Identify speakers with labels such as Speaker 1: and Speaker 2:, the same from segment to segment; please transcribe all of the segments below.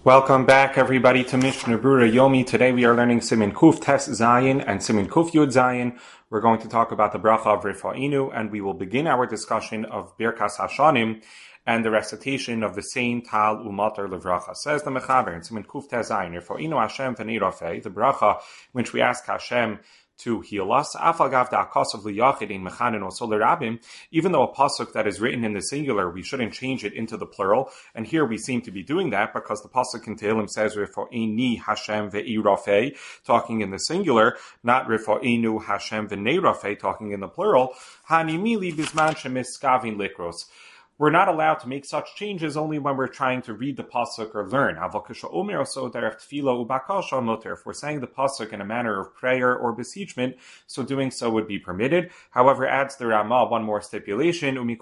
Speaker 1: Welcome back, everybody, to Mishnah Brura Yomi. Today we are learning Siman Kuf Tes Zayin and Siman Kuf Yud Zayin. We're going to talk about the bracha of Rifa'inu, and we will begin our discussion of Birkas Hashanim and the recitation of the same Tal Umatar Levracha. Says the Mechaber in Siman Kuf Tes Zayin, Rifa'inu Hashem V'nei Rafei, the bracha in which we ask Hashem to heal us, even though a pasuk that is written in the singular, we shouldn't change it into the plural. And here we seem to be doing that because the pasuk in Tehillim says Rifa'ini Hashem ve'i Rafei, talking in the singular, not Rifa'inu Hashem v'nei Rafei, talking in the plural. Hanimili bisman shemiskavin likros. We're not allowed to make such changes only when we're trying to read the pasuk or learn. If we're saying the pasuk in a manner of prayer or beseechment, so doing so would be permitted. However, adds the Ramah one more stipulation. If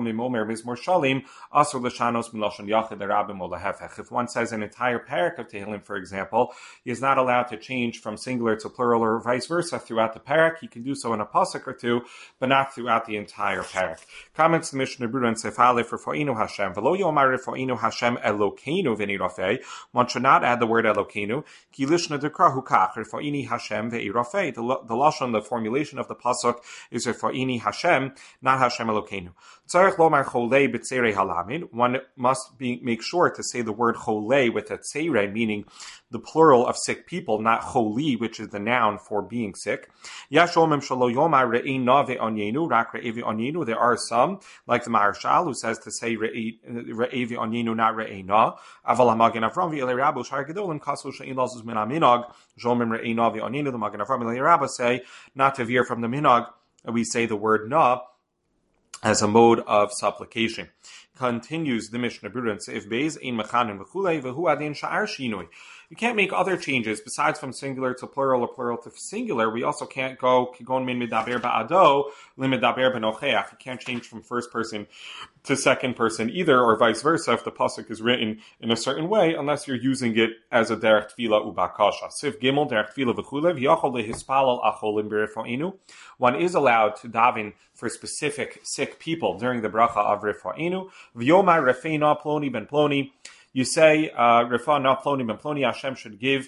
Speaker 1: one says an entire parak of Tehillim, for example, he is not allowed to change from singular to plural or vice versa throughout the parak. He can do so in a pasuk or two, but not throughout the entire parak. Comments to Mishnah Brura and Sefah Rifa'inu Hashem. V'lo yomar Rifa'inu Hashem Elokeinu v'nei Rafei. One should not add the word Elokeinu. Ki lishna dekrahu kach Rifa'ini Hashem ve'i Rafei. The lashon, the formulation of the pasuk is Rifa'ini Hashem, not Hashem Elokeinu. Tzarech lomar cholei b'tzerei halamid. One must make sure to say the word cholei with a tzerei, meaning the plural of sick people, not choli, which is the noun for being sick. Yash omim shelo yomar re'ina ve'onyenu rak re'evi onyenu. There are some, like the Maharshal, who says to say re'evi onyenu, not re'ina. Aval hamagen Avram ve'elei Rabbu shar gedolim kasu she'in lazuz min haminog. Zomim re'ina ve'onyenu. The Magen Avram ve'elei Rabbu say not to veer from the minog. We say the word na as a mode of supplication. Continues the Mishnah Brura, if beis ein mechanim v'chulei v'hu adin sha'ar shinui. You can't make other changes besides from singular to plural or plural to singular. We also can't go kigon min midaber ba'ado limidaber b'nocheach. You can't change from first person to second person either, or vice versa if the pasuk is written in a certain way, unless you're using it as a derech tefila ubakasha. Sif gimel derech tefila v'chulev yachol lehispalal acholim b'rifa'inu. One is allowed to daven for specific sick people during the bracha of Rifa'inu. V'yomar refeina ploni ben ploni. You say, Rifa'na ploni ben ploni, Hashem should give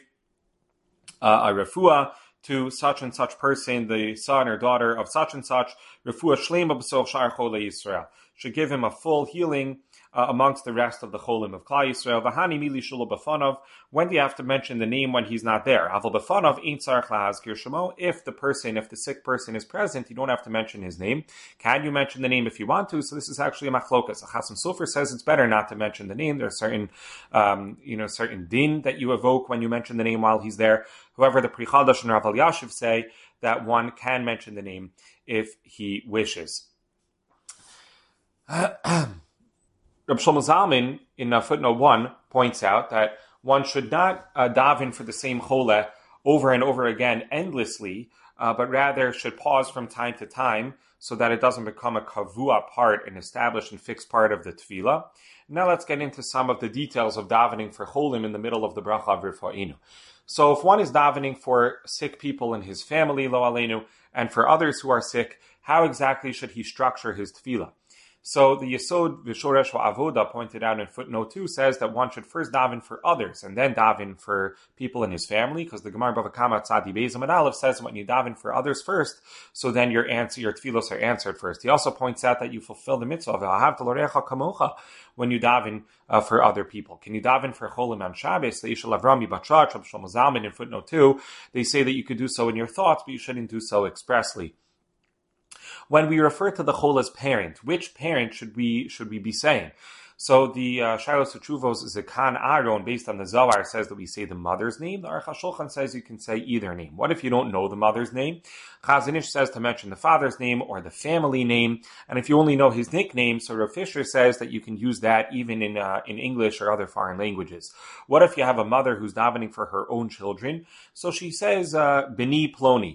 Speaker 1: a refuah to such and such person, the son or daughter of such and such. Refuah shlema b'soch shar cholei Yisrael. Should give him a full healing amongst the rest of the cholim of Klal Yisrael. V'hani mili shulo b'fanov. When do you have to mention the name when he's not there? Aval b'fanov ein tzarich lahazkir shemo. If the sick person is present, you don't have to mention his name. Can you mention the name if you want to? So this is actually a machlokas. Chasam Sofer says it's better not to mention the name. There are certain din that you evoke when you mention the name while he's there. However, the Pri Chadash and Rav Elyashiv say that one can mention the name if he wishes. Reb Shlomo Zalman in footnote 1 points out that one should not daven for the same chole over and over again endlessly, but rather should pause from time to time so that it doesn't become a kavua part, an established and fixed part of the tefillah. Now let's get into some of the details of davening for cholim in the middle of the bracha of Rifa'inu. So if one is davening for sick people in his family, lo aleinu, and for others who are sick, how exactly should he structure his tefillah? So the Yesod V'Shoresh V'Avoda pointed out in footnote 2 says that one should first daven for others and then daven for people in his family, because the Gemara Bava Kama Tzadi Beis Amud Aleph says when you daven for others first, so then your tefillos are answered first. He also points out that you fulfill the mitzvah of V'ahavta l'orecha kamocha when you daven for other people. Can you daven for cholim on Shabbos? The Ishal Avrami Bachar, Reb Shlomo Zalman in footnote 2, they say that you could do so in your thoughts, but you shouldn't do so expressly. When we refer to the chol as parent, which parent should we be saying? So the Shilos Chuvos Zekan Aaron, based on the Zohar, says that we say the mother's name. The Aruch HaShulchan says you can say either name. What if you don't know the mother's name? Chazon Ish says to mention the father's name or the family name. And if you only know his nickname, so Rav Fisher says that you can use that even in English or other foreign languages. What if you have a mother who's davening for her own children? So she says Beni Ploni.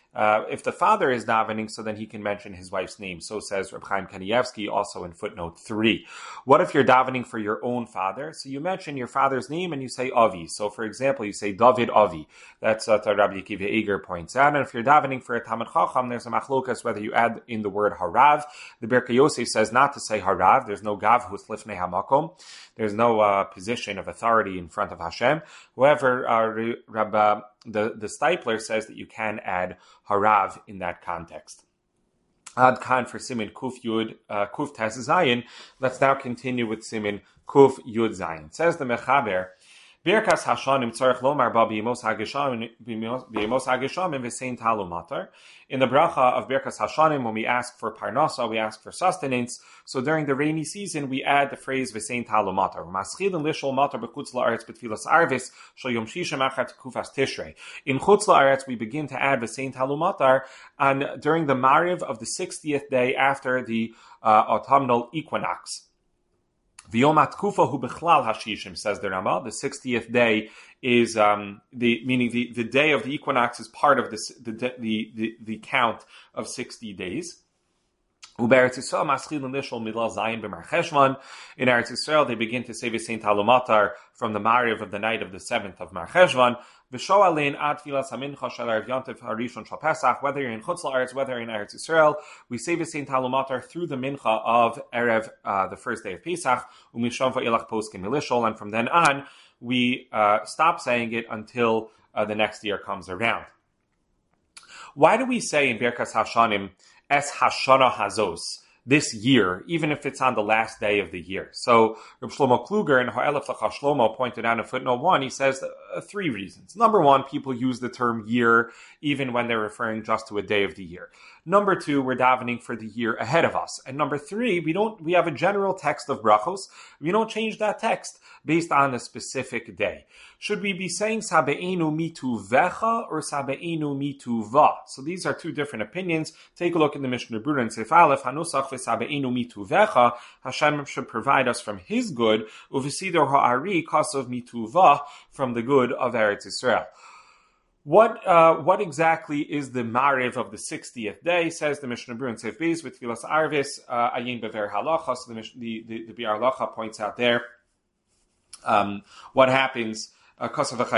Speaker 1: If the father is davening, so then he can mention his wife's name. So says Reb Chaim Kanievsky, also in footnote 3. What if you're davening for your own father? So you mention your father's name and you say Avi. So for example, you say David Avi. That's what Rabbi Akiva Eger points out. And if you're davening for a Talmid Chacham, there's a machlokas whether you add in the word harav. The Birkei Yosef says not to say harav. There's no gavhus lifnei hamakom. There's no position of authority in front of Hashem. However, the Stipler says that you can add harav in that context. Ad Khan for Simin Kuf Yud Kuf Tes Zayin. Let's now continue with Simin Kuf Yud Zayin. Says the Mechaber, Birkas Hashanim Tzarech Lomar Ba B'Yemos Hageshamim V'Sein Talu Matar. In the bracha of Birkas Hashanim, when we ask for parnasa, we ask for sustenance. So during the rainy season, we add the phrase V'Sein Talu Matar. Maschilin Lishol Matar B'Chutz La'aretz B'Tfilas Arvis Shal Yom Shisha Achat Kufas Tishrei. In Chutz La'aretz, we begin to add V'Sein Talu Matar, and during the Mariv of the 60th day after the autumnal equinox. V'yom atkufa hu bechlal hashishim, says the Rama. The 60th day is meaning the day of the equinox is part of this the count of 60 days. In Eretz Yisrael, they begin to say V'Sein Talu Matar from the Mariv of the night of the 7th of Mar Cheshvan. Whether you're in Chutz La'aretz, whether you're in Eretz Yisrael, we say V'Sein Talu Matar through the mincha of Erev, the first day of Pesach, and from then on, we stop saying it until the next year comes around. Why do we say in Birkas Hashanim, Es Hashana Hazos, this year, even if it's on the last day of the year? So Reb Shlomo Kluger in Ha'elef L'cha Shlomo pointed out in footnote 1, he says 3 reasons. Number 1, people use the term year even when they're referring just to a day of the year. Number 2, we're davening for the year ahead of us. And number 3, we have a general text of brachos. We don't change that text based on a specific day. Should we be saying Sabe'enu mitu vecha or Sabe'enu mitu va? So these are 2 different opinions. Take a look in the Mishnah Berurah and Seif Aleph, Hanusach v'Sabe'enu mitu vecha. Hashem should provide us from His good, uV'sidor ha'ari kasav mitu va, from the good of Eretz Yisrael. What exactly is the Mariv of the 60th day? Says the Mishnah Berurah and Seif Beis with Tfilas Arvis, Ayin Bever Halacha. So the Bi'ar Halacha points out there what happens. So you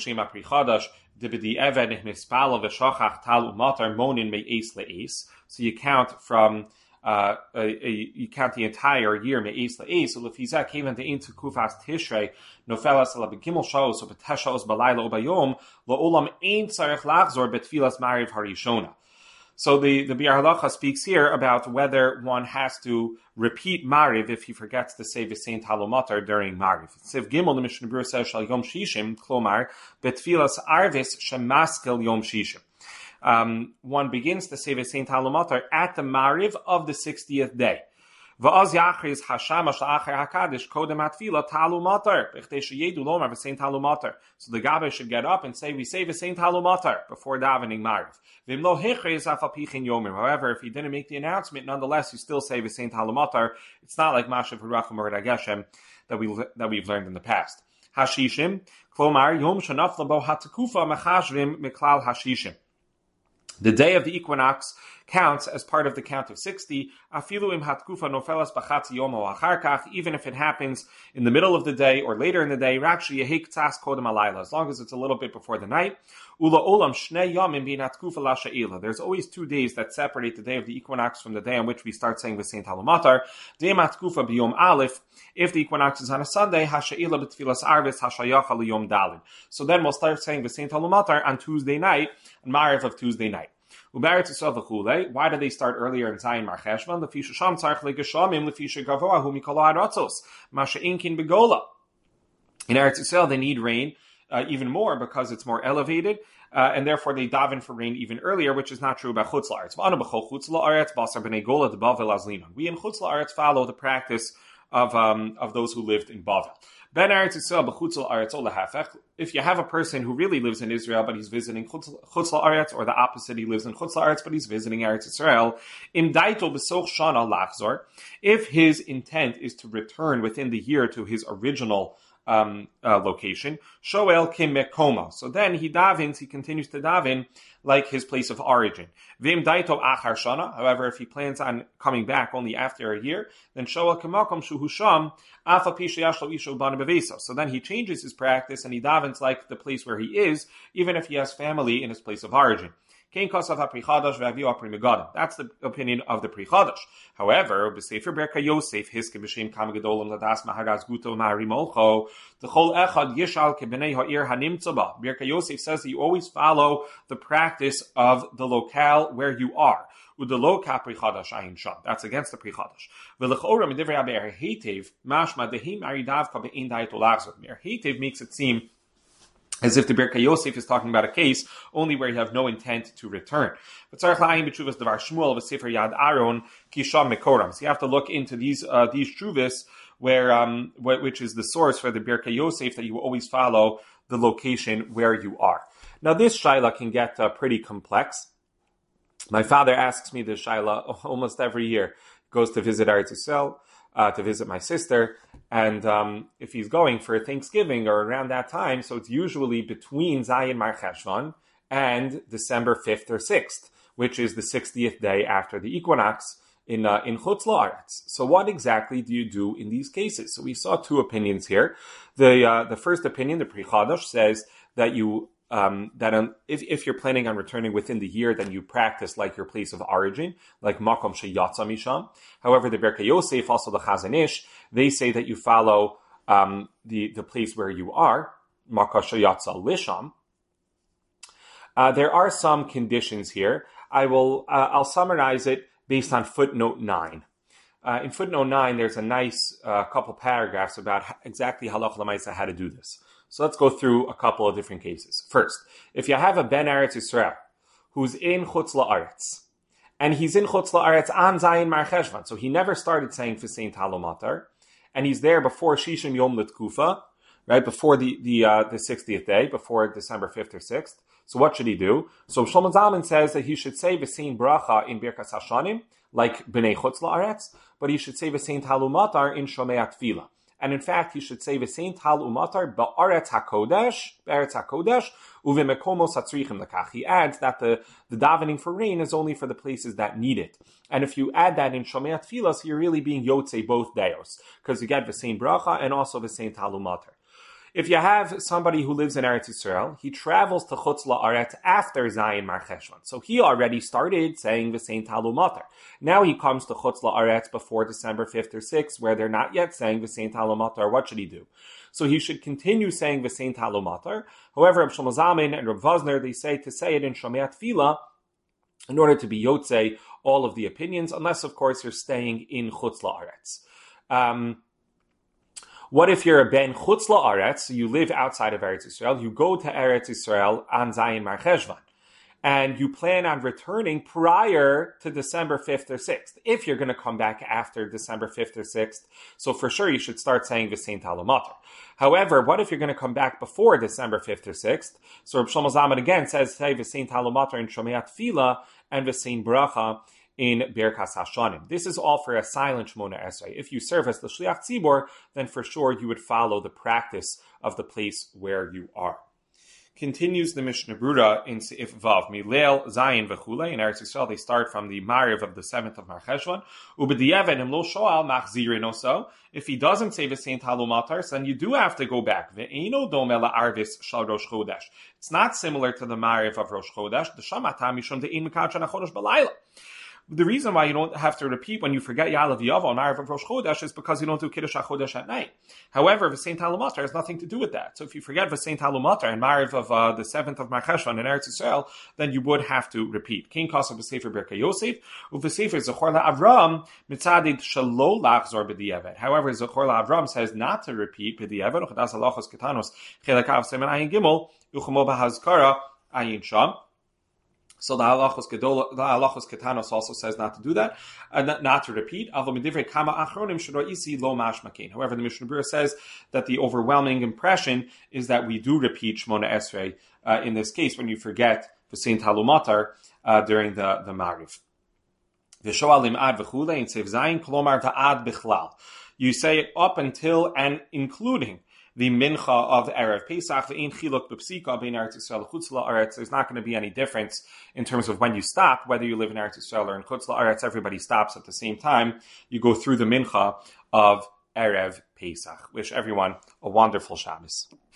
Speaker 1: count from you count the entire year me'es la'es. So lefizah came into kufas tishrei nofelas ala begimel shaos or beteshaos balayla ubayom la'olam ein tzarech lachzor betfilas mariv harishona. So the Bi'ar Halacha speaks here about whether one has to repeat Mariv if he forgets to say V'Sein Talu Matar during Mariv. Sev Gimel, the Mishnah Berurah says, Shal Yom Shishim, Klomar, Betfilas Arvis Shemaskel Yom Shishim. One begins to say V'Sein Talu Matar at the Mariv of the 60th day. V'az yachriz hashamash la'acher hakadosh kodem atfila talu matar b'chtei sheyedu lomar v'sein talu matar. So the Gabbai should get up and say, we say v'sein talu matar before davening Mariv. V'im lo hechriz afal pichin yomim. However, if he didn't make the announcement, nonetheless you still say v'sein talu matar. It's not like Mashav Harachim or Rageshem that we've learned in the past. Hashishim klomar yom shenafla bo hatakufa mechashvim miklal hashishim. The day of the equinox counts as part of the count of 60, afilu im hatkufa nofelas b'chatzi yom o acharkach, even if it happens in the middle of the day or later in the day, rakshi yehik tzas kodem alayla, as long as it's a little bit before the night. Ula olam shnei yomim bin hatkufa la she'ila. There's always 2 days that separate the day of the equinox from the day on which we start saying V'Sein Talu Matar. Deim hatkufa b'yom aleph, if the equinox is on a Sunday, hashe'ila b'tfilas arvis hashayacha liyom dalid. So then we'll start saying V'Sein Talu Matar on Tuesday night, on Mariv of Tuesday night. Why do they start earlier in Zayin Mar Cheshvan? In Eretz Yisrael, they need rain even more because it's more elevated, and therefore they daven for rain even earlier, which is not true about Chutz La'aretz. We in Chutz La'aretz follow the practice of those who lived in Bavel. Ben Eretz Yisrael b'chutz la'aretz o lehafech. If you have a person who really lives in Israel but he's visiting chutz la'aretz, or the opposite, he lives in chutz la'aretz but he's visiting Eretz Yisrael, im daito b'soch shana lachzor. If his intent is to return within the year to his original location. Shoel kim mekoma. So then he continues to daven like his place of origin. Vim daito achar shana. However, if he plans on coming back only after a year, then shoel kemakom shuhu sham afa pi sheyashlo isho bana beveso. So then he changes his practice and he davens like the place where he is, even if he has family in his place of origin. That's the opinion of the Pri Chadash. However, b'Sefer Berka Yosef, Hiske b'Shem Kam Gedolim Ladas Maharaz Guto Ma'ari Molcho, the Chol Echad Yishal Kebnei Ha'ir Hanimtza Ba. Berka Yosef says that you always follow the practice of the locale where you are. Udelo ka Pri Chadash ayin sham. That's against the Pri Chadash. V'lechora medivrei Abe'er Heitev mashma dehim aridav ka be'in dayet olachzor. Me'er Heitev makes it seem as if the Birka Yosef is talking about a case only where you have no intent to return. But so you have to look into these chuvas where which is the source for the Birka Yosef that you always follow the location where you are. Now this shaila can get pretty complex. My father asks me this shaila almost every year. He goes to visit Eretz Yisrael, to visit my sister, and if he's going for Thanksgiving or around that time, so it's usually between Zayin Mar Cheshvan and December 5th or 6th, which is the 60th day after the equinox in Chutz La'aretz. So what exactly do you do in these cases? So we saw two opinions here. The first opinion, the Pri Chadash, says that you if you're planning on returning within the year, then you practice like your place of origin, like Makom Sheyatza Misham. However, the Berka Yosef, also the Chazon Ish, they say that you follow the place where you are, Makom Sheyatza Lisham. There are some conditions here. I'll summarize it based on footnote 9. In footnote 9, there's a nice couple paragraphs about exactly Halach L'Maisa how to do this. So let's go through a couple of different cases. First, if you have a Ben Eretz Yisrael who's in Chutz La'aretz, and he's in Chutz La'aretz on Zayin Mar Cheshvan, so he never started saying V'sein Talomatar, and he's there before Shishim Yom L'Tkufa, right, before the 60th day, before December 5th or 6th. So what should he do? So Shlomo Zalman says that he should say V'sein Bracha in Birkas Hashanim, like B'nei Chutz La'aretz, but he should say V'sein Talumatar in Shomei Tefillah. And in fact, he should say V'sein Tal Umatar Ba'aretz HaKodesh, Uvemekomos Hatzrichim Lekach. He adds that the davening for rain is only for the places that need it. And if you add that in Shomei Tefillah, so you're really being Yotzei both Deos, because you get V'sein Bracha and also V'sein Tal Umatar. If you have somebody who lives in Eretz Yisrael, he travels to Chutz La'aretz after Zayin Mar Cheshvan. So he already started saying V'sein Talumatar. Now he comes to Chutz La'aretz before December 5th or 6th, where they're not yet saying V'sein Talumatar. What should he do? So he should continue saying V'sein Talumatar. However, Reb Shlomo Zalman and Reb Vosner, they say to say it in Shomei Tefillah in order to be Yotzei all of the opinions, unless, of course, you're staying in Chutz La'aretz. What if you're a ben chutz la'aretz, so you live outside of Eretz Yisrael, you go to Eretz Yisrael on Zayin Mar Cheshvan, and you plan on returning prior to December 5th or 6th. If you're going to come back after December 5th or 6th, so for sure you should start saying V'sein Talumatar. However, what if you're going to come back before December 5th or 6th? So Reb Shlomo Zalman again says, say V'sein Talumatar in Shomei Tefillah and V'sein Bracha in Birkas Hashanim. This is all for a silent Shmona Esrei. If you serve as the Shliach Tzibor, then for sure you would follow the practice of the place where you are. Continues the Mishnah Brura in Seif Vav, Milel, Zayin, V'chule. In Eretz Yisrael, they start from the Mariv of the 7th of Mar Cheshvan. Ubediyeven, Imlo Shoal, Machzirin also. If he doesn't say V'sein Talumatar, then you do have to go back. Ve'eno domela arvis shal Rosh Chodesh. It's not similar to the Mariv of Rosh Chodesh. The Shamata Mishum De'in Mekadshana Chodesh Balayla. The reason why you don't have to repeat when you forget Ya'alav Yavo on Mariv of Rosh Chodesh is because you don't do Kiddush HaChodesh at night. However, V'sein Talumatar has nothing to do with that. So if you forget V'sein Talumatar and Mariv of the 7th of Mar Cheshvan in Eretz Yisrael, then you would have to repeat. King Kosav B'Sefer Birka Yosef, U'V'Sefer Zechor LaAvram, Mitzadid Shalo Lachzor B'Di'evet. However, Zechor LaAvram says not to repeat B'Di'evet, U'Chadas Halachos Ketanos, Chelakav Semen Ayin Gimel, U'Chamo B'Hazkara, Ayin Sham. So the halachos ketanos also says not to do that, not to repeat. However, the Mishnah Brura says that the overwhelming impression is that we do repeat Shmona Esrei in this case when you forget V'sein Talumatar during the Mariv. You say it up until and including the mincha of Erev Pesach. Ve'ein chiluk b'psika bein Eretz Yisrael chutz la'aretz. There's not going to be any difference in terms of when you stop, whether you live in Eretz Yisrael or in chutz la'aretz. Everybody stops at the same time. You go through the mincha of Erev Pesach. Wish everyone a wonderful Shabbos.